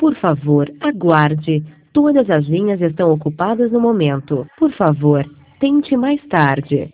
Por favor, aguarde. Todas as linhas estão ocupadas no momento. Por favor, tente mais tarde.